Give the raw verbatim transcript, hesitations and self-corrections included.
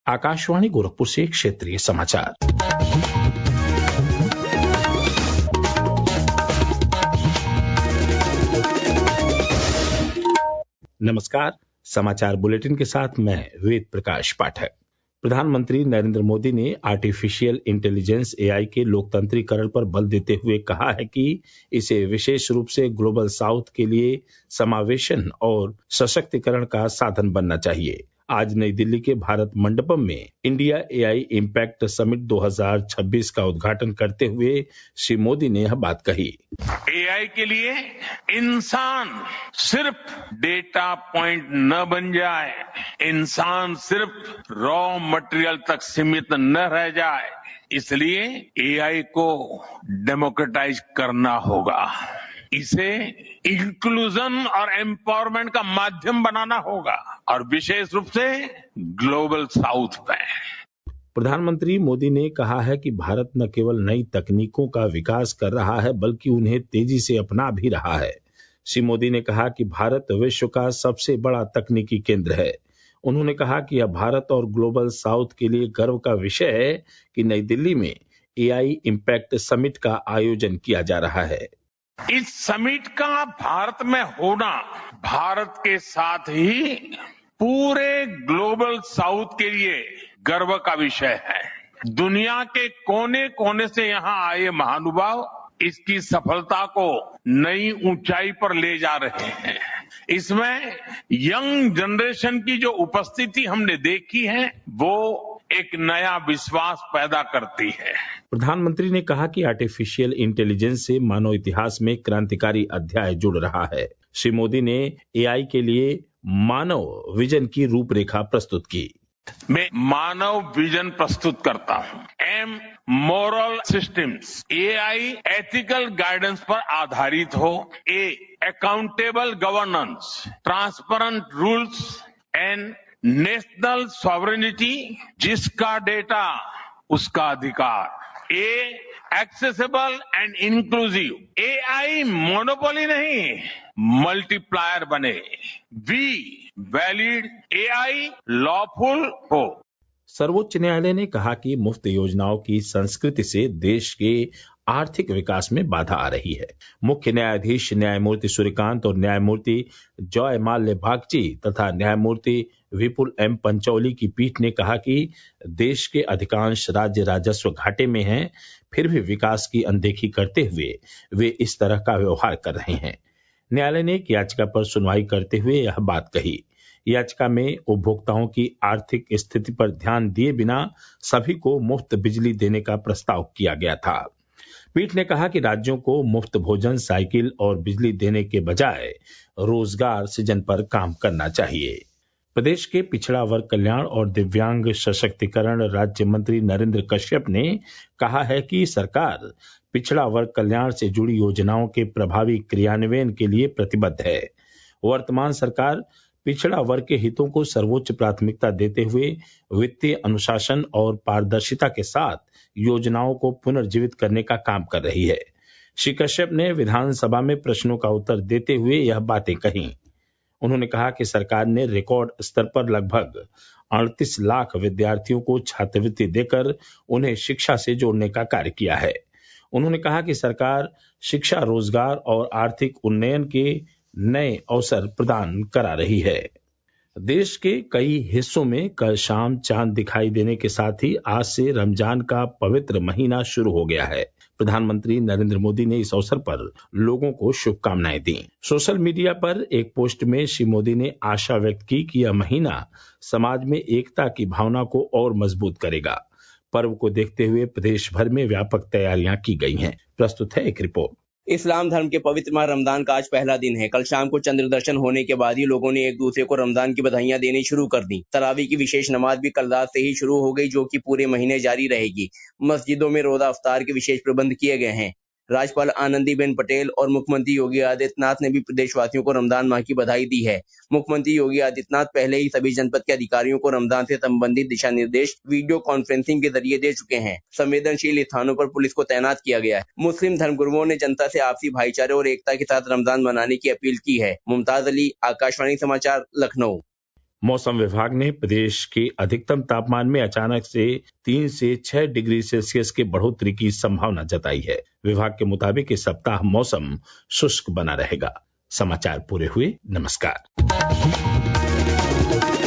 आकाशवाणी गोरखपुर से क्षेत्रीय समाचार। नमस्कार, समाचार बुलेटिन के साथ मैं वेद प्रकाश पाठक। प्रधानमंत्री नरेंद्र मोदी ने आर्टिफिशियल इंटेलिजेंस ए आई के लोकतंत्रीकरण पर बल देते हुए कहा है कि इसे विशेष रूप से ग्लोबल साउथ के लिए समावेशन और सशक्तिकरण का साधन बनना चाहिए। आज नई दिल्ली के भारत मंडपम में India A I impact summit दो हज़ार छब्बीस का उद्घाटन करते हुए श्री मोदी ने यह बात कही। ए आई के लिए इंसान सिर्फ डेटा पॉइंट न बन जाए, इंसान सिर्फ रॉ मटेरियल तक सीमित न रह जाए, इसलिए ए आई को डेमोक्रेटाइज करना होगा। इसे इंक्लूजन और एम्पावरमेंट का माध्यम बनाना होगा और विशेष रूप से ग्लोबल साउथ में। प्रधानमंत्री मोदी ने कहा है कि भारत न केवल नई तकनीकों का विकास कर रहा है बल्कि उन्हें तेजी से अपना भी रहा है। श्री मोदी ने कहा कि भारत विश्व का सबसे बड़ा तकनीकी केंद्र है। उन्होंने कहा कि यह भारत और ग्लोबल साउथ के लिए गर्व का विषय है कि नई दिल्ली में ए आई इम्पैक्ट समिट का आयोजन किया जा रहा है। इस समिट का भारत में होना भारत के साथ ही पूरे ग्लोबल साउथ के लिए गर्व का विषय है। दुनिया के कोने कोने से यहाँ आए महानुभाव इसकी सफलता को नई ऊंचाई पर ले जा रहे हैं। इसमें यंग जनरेशन की जो उपस्थिति हमने देखी है वो एक नया विश्वास पैदा करती है। प्रधानमंत्री ने कहा कि आर्टिफिशियल इंटेलिजेंस से मानव इतिहास में क्रांतिकारी अध्याय जुड़ रहा है। श्री मोदी ने ए आई के लिए मानव विजन की रूपरेखा प्रस्तुत की। मैं मानव विजन प्रस्तुत करता हूँ। M moral systems, A I ethical guidance पर आधारित हो। A accountable governance, transparent rules and national sovereignty, जिसका डेटा उसका अधिकार। A accessible and inclusive, A I monopoly नहीं मल्टीप्लायर बने। V valid, A I lawful हो। सर्वोच्च न्यायालय ने कहा कि मुफ्त योजनाओं की संस्कृति से देश के आर्थिक विकास में बाधा आ रही है। मुख्य न्यायाधीश न्यायमूर्ति सूर्यकांत और न्यायमूर्ति जॉय माल्य बागची तथा न्यायमूर्ति विपुल एम पंचौली की पीठ ने कहा कि देश के अधिकांश राज्य राजस्व घाटे में हैं, फिर भी विकास की अनदेखी करते हुए वे इस तरह का व्यवहार कर रहे हैं। न्यायालय ने एक याचिका पर सुनवाई करते हुए यह बात कही। याचिका में उपभोक्ताओं की आर्थिक स्थिति पर ध्यान दिए बिना सभी को मुफ्त बिजली देने का प्रस्ताव किया गया था। पीठ ने कहा कि राज्यों को मुफ्त भोजन, साइकिल और बिजली देने के बजाय रोजगार सृजन पर काम करना चाहिए। प्रदेश के पिछड़ा वर्ग कल्याण और दिव्यांग सशक्तिकरण राज्य मंत्री नरेंद्र कश्यप ने कहा है कि सरकार पिछड़ा वर्ग कल्याण से जुड़ी योजनाओं के प्रभावी क्रियान्वयन के लिए प्रतिबद्ध है। वर्तमान सरकार पिछड़ा वर्ग के हितों को सर्वोच्च प्राथमिकता देते हुए वित्तीय अनुशासन और पारदर्शिता के साथ योजनाओं को पुनर्जीवित करने का काम कर रही है। श्री कश्यप ने विधानसभा में प्रश्नों का उत्तर देते हुए यह बातें कही। उन्होंने कहा कि सरकार ने रिकॉर्ड स्तर पर लगभग अड़तीस लाख विद्यार्थियों को छात्रवृत्ति देकर उन्हें शिक्षा से जोड़ने का कार्य किया है। उन्होंने कहा कि सरकार शिक्षा, रोजगार और आर्थिक उन्नयन के नए अवसर प्रदान करा रही है। देश के कई हिस्सों में कल शाम चांद दिखाई देने के साथ ही आज से रमजान का पवित्र महीना शुरू हो गया है। प्रधानमंत्री नरेंद्र मोदी ने इस अवसर पर लोगों को शुभकामनाएं दी। सोशल मीडिया पर एक पोस्ट में श्री मोदी ने आशा व्यक्त की कि यह महीना समाज में एकता की भावना को और मजबूत करेगा। पर्व को देखते हुए प्रदेश भर में व्यापक तैयारियां की गई हैं। प्रस्तुत है एक रिपोर्ट। इस्लाम धर्म के पवित्र माह रमजान का आज पहला दिन है। कल शाम को चंद्र दर्शन होने के बाद ही लोगों ने एक दूसरे को रमजान की बधाइयां देनी शुरू कर दी। तरावी की विशेष नमाज भी कल रात से ही शुरू हो गई, जो कि पूरे महीने जारी रहेगी। मस्जिदों में रोजा अफ्तार के विशेष प्रबंध किए गए हैं। राज्यपाल आनंदीबेन पटेल और मुख्यमंत्री योगी आदित्यनाथ ने भी प्रदेशवासियों को रमजान माह की बधाई दी है। मुख्यमंत्री योगी आदित्यनाथ पहले ही सभी जनपद के अधिकारियों को रमजान से संबंधित दिशा निर्देश वीडियो कॉन्फ्रेंसिंग के जरिए दे चुके हैं। संवेदनशील स्थानों पर पुलिस को तैनात किया गया है। मुस्लिम धर्मगुरुओं ने जनता से आपसी भाईचारे और एकता के साथ रमजान मनाने की अपील की है। मुमताज अली, आकाशवाणी समाचार, लखनऊ। मौसम विभाग ने प्रदेश के अधिकतम तापमान में अचानक से तीन से छह डिग्री सेल्सियस के बढ़ोतरी की संभावना जताई है। विभाग के मुताबिक इस सप्ताह मौसम शुष्क बना रहेगा। समाचार पूरे हुए। नमस्कार।